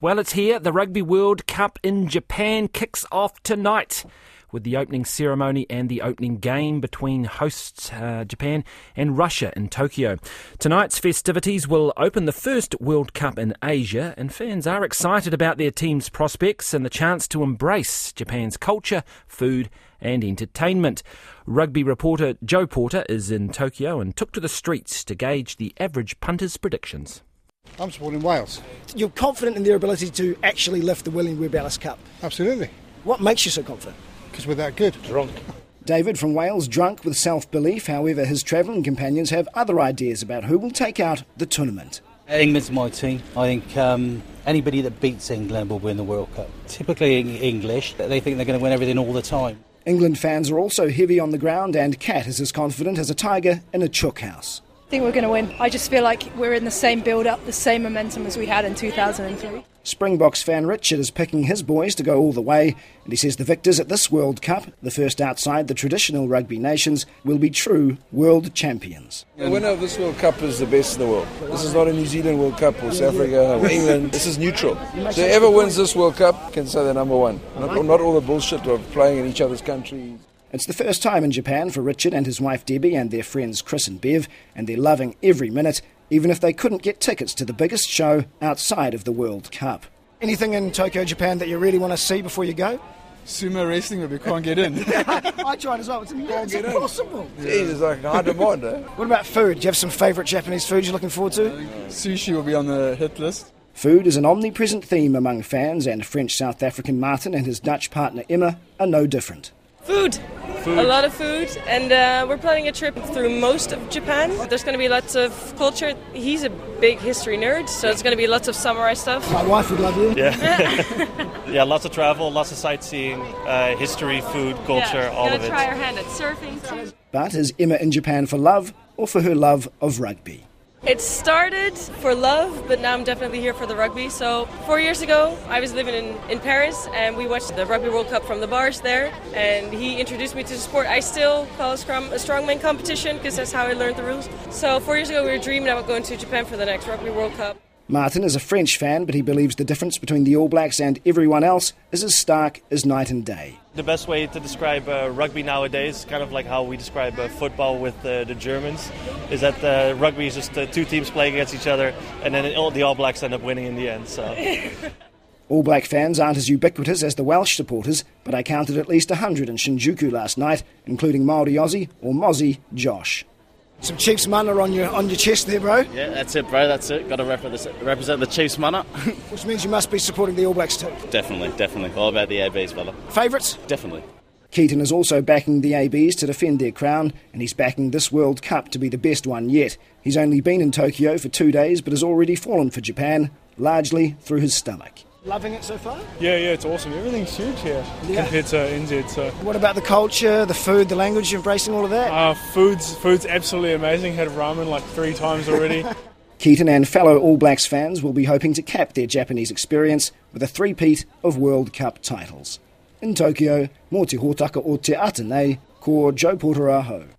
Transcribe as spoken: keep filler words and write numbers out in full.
Well, it's here. The Rugby World Cup in Japan kicks off tonight with the opening ceremony and the opening game between hosts uh, Japan and Russia in Tokyo. Tonight's festivities will open the first World Cup in Asia, and fans are excited about their team's prospects and the chance to embrace Japan's culture, food and entertainment. Rugby reporter Joe Porter is in Tokyo and took to the streets to gauge the average punter's predictions. I'm supporting Wales. You're confident in their ability to actually lift the William Webb Ellis Cup? Absolutely. What makes you so confident? Because we're that good. Drunk. David from Wales, drunk with self-belief. However, his travelling companions have other ideas about who will take out the tournament. England's my team. I think um, anybody that beats England will win the World Cup. Typically English, they think they're going to win everything all the time. England fans are also heavy on the ground, and Kat is as confident as a tiger in a chook house. I think we're going to win. I just feel like we're in the same build-up, the same momentum as we had in two thousand three. Springboks fan Richard is picking his boys to go all the way, and he says the victors at this World Cup, the first outside the traditional rugby nations, will be true world champions. The winner of this World Cup is the best in the world. This is not a New Zealand World Cup or South Africa or England. This is neutral. So whoever wins this World Cup can say they're number one. Not, not all the bullshit of playing in each other's countries. It's the first time in Japan for Richard and his wife Debbie and their friends Chris and Bev, and they're loving every minute, even if they couldn't get tickets to the biggest show outside of the World Cup. Anything in Tokyo, Japan that you really want to see before you go? Sumo wrestling, but we can't get in. I tried as well. It's, it's impossible. Jeez, it's like hard demand, eh? What about food? Do you have some favourite Japanese food you're looking forward to? Sushi will be on the hit list. Food is an omnipresent theme among fans, and French-South African Martin and his Dutch partner Emma are no different. Food. Food. A lot of food, and uh, we're planning a trip through most of Japan. There's going to be lots of culture. He's a big history nerd, so it's going to be lots of samurai stuff. My wife would love you. Yeah, yeah, lots of travel, lots of sightseeing, uh, history, food, culture, yeah, all of it. Going to try our hand at surfing too. But is Emma in Japan for love or for her love of rugby? It started for love, but now I'm definitely here for the rugby. So four years ago, I was living in, in Paris, and we watched the Rugby World Cup from the bars there, and he introduced me to the sport. I still call Scrum a strongman competition because that's how I learned the rules. So four years ago, we were dreaming about going to Japan for the next Rugby World Cup. Martin is a French fan, but he believes the difference between the All Blacks and everyone else is as stark as night and day. The best way to describe uh, rugby nowadays, kind of like how we describe uh, football with uh, the Germans, is that uh, rugby is just uh, two teams playing against each other, and then all, the All Blacks end up winning in the end. So. All Black fans aren't as ubiquitous as the Welsh supporters, but I counted at least one hundred in Shinjuku last night, including Māori Aussie, or Mozzie, Josh. Some Chiefs mana on your on your chest there, bro. Yeah, that's it, bro, that's it. Got to represent, represent the Chiefs mana. Which means you must be supporting the All Blacks too. Definitely, definitely. All about the A Bs, fella. Favourites? Definitely. Keaton is also backing the A Bs to defend their crown, and he's backing this World Cup to be the best one yet. He's only been in Tokyo for two days, but has already fallen for Japan, largely through his stomach. Loving it so far? Yeah, yeah, it's awesome. Everything's huge here yeah. compared to N Z. So. What about the culture, the food, the language? You're embracing all of that? Uh, food's food's absolutely amazing. Had ramen like three times already. Keaton and fellow All Blacks fans will be hoping to cap their Japanese experience with a three-peat of World Cup titles. In Tokyo, mō te hōtaka o te Atenei, ko Joe Porter aho.